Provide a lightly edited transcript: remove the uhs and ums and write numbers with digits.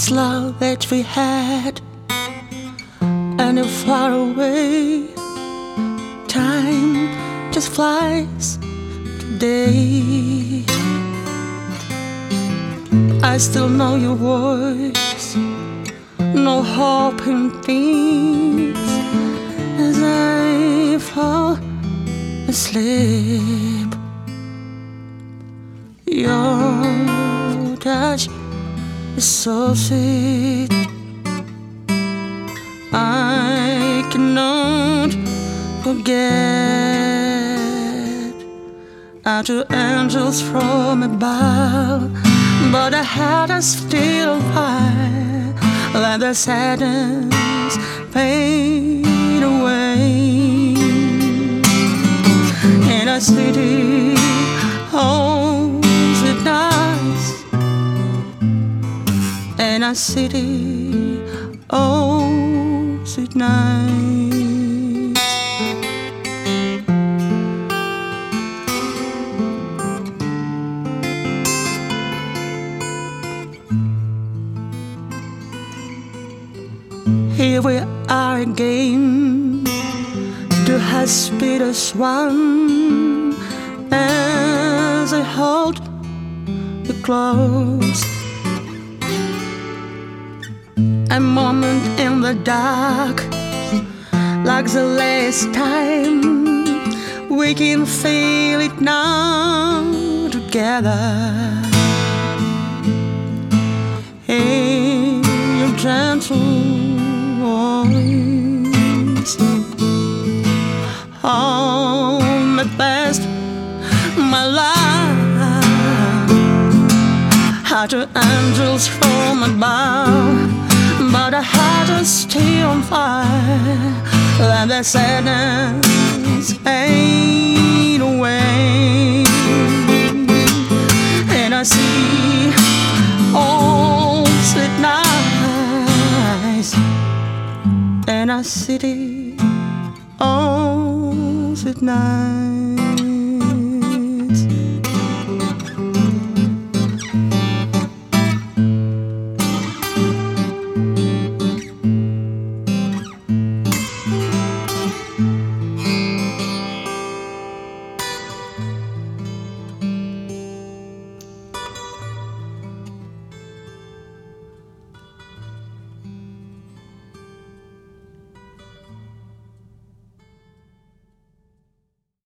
this love that we had, and you're far away. Time just flies today. I still know your voice, no hope in things as I fall asleep. Your touch is so sweet, I cannot forget. Are two angels from above, but I had a still fire. Let the sadness fade away. In a city, oh, it nice. In a city, oh, it nice. Here we are again, the hospitals one, as I hold you close. A moment in the dark, like the last time. We can feel it now together. Hey, your gentle voice, oh, my best, my life. How two angels from above, but I had to stay on fire. Let the sadness fade away. And I see all sweet nights in a city, all sweet nights.